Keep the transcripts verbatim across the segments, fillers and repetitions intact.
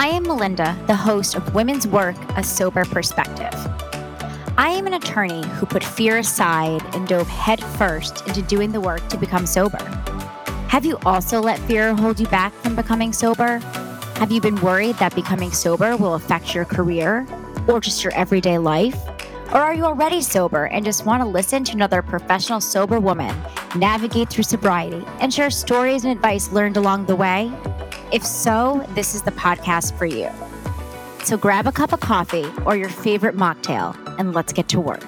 I am Melinda, the host of Women's Work, A Sober Perspective. I am an attorney who put fear aside and dove headfirst into doing the work to become sober. Have you also let fear hold you back from becoming sober? Have you been worried that becoming sober will affect your career or just your everyday life? Or are you already sober and just want to listen to another professional sober woman navigate through sobriety and share stories and advice learned along the way? If so, this is the podcast for you. So grab a cup of coffee or your favorite mocktail and let's get to work.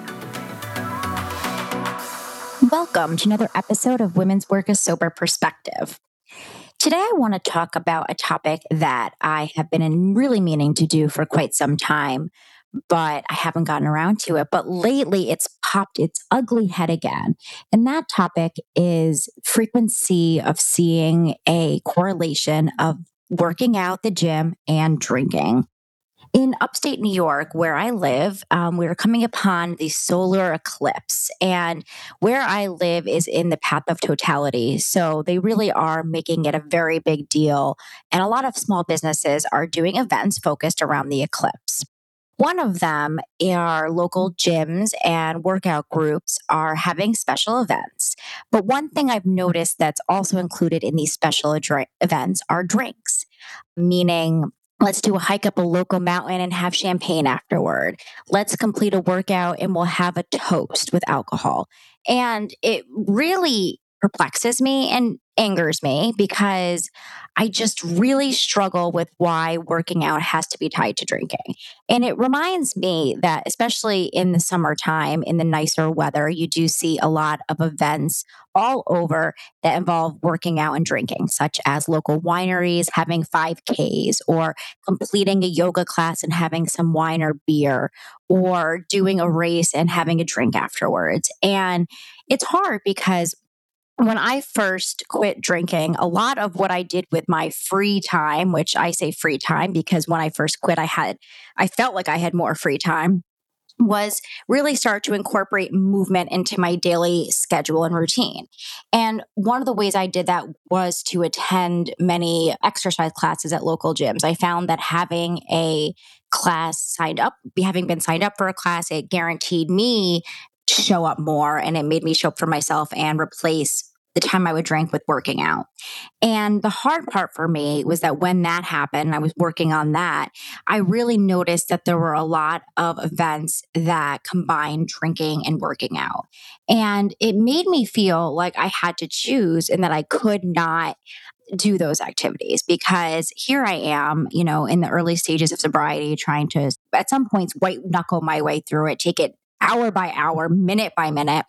Welcome to another episode of Women's Work, A Sober Perspective. Today, I want to talk about a topic that I have been in really meaning to do for quite some time, but I haven't gotten around to it. But lately, it's popped its ugly head again. And that topic is frequency of seeing a correlation of working out the gym and drinking. In upstate New York, where I live, um, we're coming upon the solar eclipse. And where I live is in the path of totality. So they really are making it a very big deal. And a lot of small businesses are doing events focused around the eclipse. One of them, our local gyms and workout groups are having special events. But one thing I've noticed that's also included in these special adri- events are drinks, meaning let's do a hike up a local mountain and have champagne afterward. Let's complete a workout and we'll have a toast with alcohol. And it really perplexes me and angers me because I just really struggle with why working out has to be tied to drinking. And it reminds me that, especially in the summertime, in the nicer weather, you do see a lot of events all over that involve working out and drinking, such as local wineries having five Ks or completing a yoga class and having some wine or beer or doing a race and having a drink afterwards. And it's hard because when I first quit drinking, a lot of what I did with my free time, which I say free time because when I first quit, I had, I felt like I had more free time, was really start to incorporate movement into my daily schedule and routine. And one of the ways I did that was to attend many exercise classes at local gyms. I found that having a class signed up, having been signed up for a class, it guaranteed me to show up more and it made me show up for myself and replace the time I would drink with working out. And the hard part for me was that when that happened, I was working on that, I really noticed that there were a lot of events that combined drinking and working out. And it made me feel like I had to choose and that I could not do those activities because here I am, you know, in the early stages of sobriety, trying to, at some points, white knuckle my way through it, take it hour by hour, minute by minute.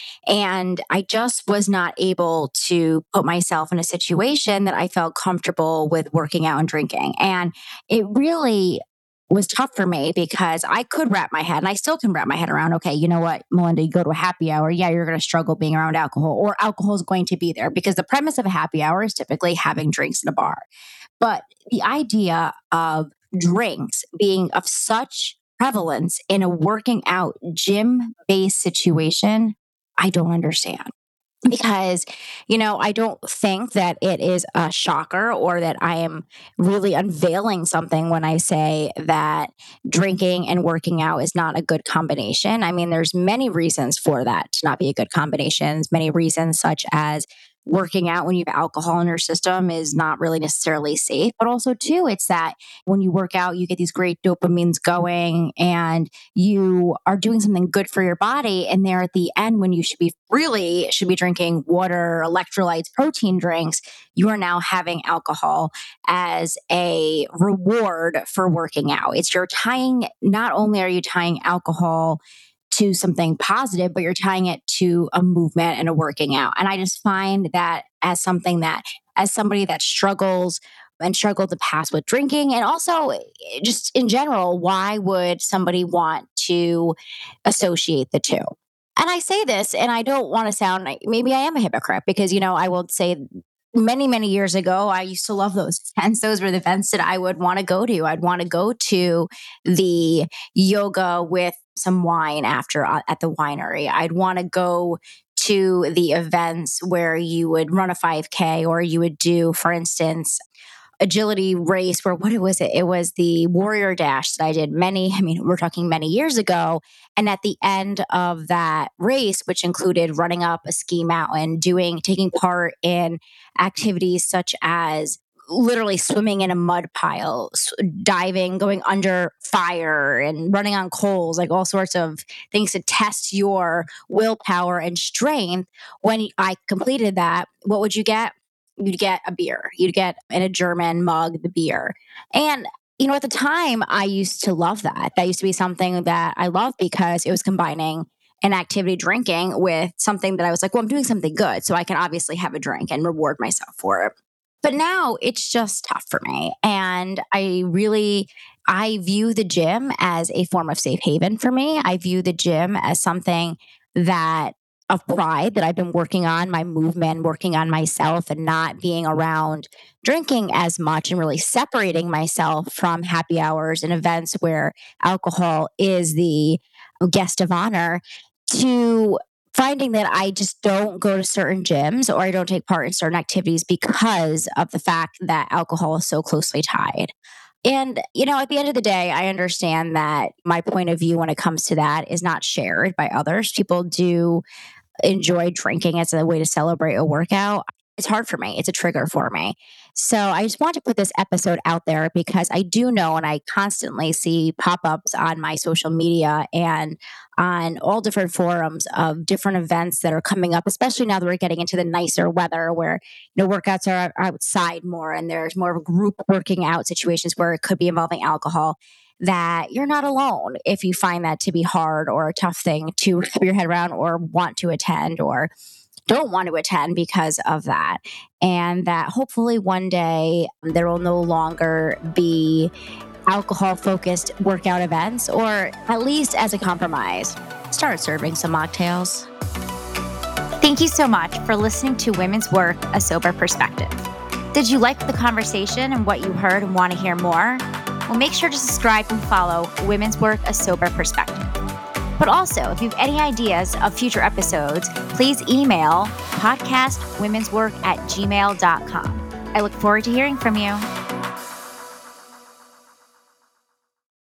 And I just was not able to put myself in a situation that I felt comfortable with working out and drinking. And it really was tough for me because I could wrap my head, and I still can wrap my head around, okay, you know what, Melinda, you go to a happy hour. Yeah, you're going to struggle being around alcohol, or alcohol is going to be there because the premise of a happy hour is typically having drinks in a bar. But the idea of drinks being of such prevalence in a working out gym-based situation, I don't understand. Because, you know, I don't think that it is a shocker or that I am really unveiling something when I say that drinking and working out is not a good combination. I mean, there's many reasons for that to not be a good combination. Many reasons such as working out when you have alcohol in your system is not really necessarily safe. But also, too, it's that when you work out, you get these great dopamines going and you are doing something good for your body. And there at the end, when you should be really should be drinking water, electrolytes, protein drinks, you are now having alcohol as a reward for working out. It's you're tying, not only are you tying alcohol to something positive, but you're tying it to a movement and a working out. And I just find that as something that, as somebody that struggles and struggled the past with drinking, and also just in general, why would somebody want to associate the two? And I say this, and I don't want to sound like maybe I am a hypocrite because, you know, I will say many, many years ago, I used to love those events. Those were the events that I would want to go to. I'd want to go to the yoga with some wine after uh, at the winery. I'd want to go to the events where you would run a five K or you would do, for instance, agility race where what was it? It was the Warrior Dash that I did many, I mean, we're talking many years ago. And at the end of that race, which included running up a ski mountain, doing, taking part in activities such as literally swimming in a mud pile, diving, going under fire, and running on coals, like all sorts of things to test your willpower and strength. When I completed that, what would you get? You'd get a beer. You'd get in a German mug the beer. And you know, at the time, I used to love that. That used to be something that I loved because it was combining an activity drinking with something that I was like, well, I'm doing something good. So I can obviously have a drink and reward myself for it. But now it's just tough for me. And I really, I view the gym as a form of safe haven for me. I view the gym as something that of pride that I've been working on my movement, working on myself and not being around drinking as much and really separating myself from happy hours and events where alcohol is the guest of honor, to finding that I just don't go to certain gyms or I don't take part in certain activities because of the fact that alcohol is so closely tied. And, you know, at the end of the day, I understand that my point of view when it comes to that is not shared by others. People do enjoy drinking as a way to celebrate a workout. It's hard for me. It's a trigger for me. So I just want to put this episode out there because I do know and I constantly see pop-ups on my social media and on all different forums of different events that are coming up, especially now that we're getting into the nicer weather where, you know, workouts are outside more and there's more of group working out situations where it could be involving alcohol, that you're not alone if you find that to be hard or a tough thing to wrap your head around or want to attend or don't want to attend because of that. And that hopefully one day there will no longer be alcohol focused workout events, or at least as a compromise, start serving some mocktails. Thank you so much for listening to Women's Work, A Sober Perspective. Did you like the conversation and what you heard and want to hear more? Well, make sure to subscribe and follow Women's Work, A Sober Perspective. But also, if you have any ideas of future episodes, please email podcastwomenswork at gmail dot com. I look forward to hearing from you.